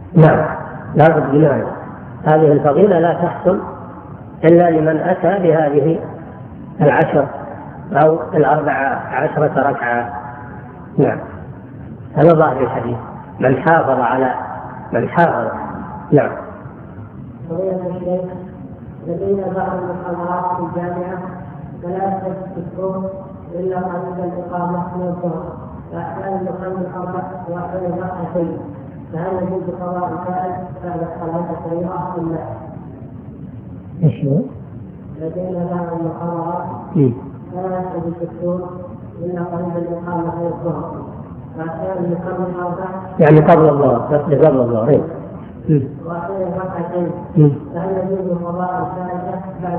نعم لا بد بمعنى. هذه الفضيلة لا تحصل إلا لمن أتى بهذه 10 أو 14 ركعة. نعم هذا ظاهر الحديث، من حافظ على من حافظ. نعم. لدينا بعض المحاضرات في الجامعة 3 أشهر إلا قبل الإقامة من الظهر، فأحيانا نقام 4 وأحيانا 2، فهل يجوز قضاء الفائت بعد الصلاة الصغيرة أم لا؟ إيش هو؟ لدينا بعض المحاضرات 3 أشهر إلا قبل الإقامة من الظهر، فأحيانا نقام 4 يعني قبل الله، بس قبل الله. وأحيانا 2، فهل يجوز قضاء الفائت بعد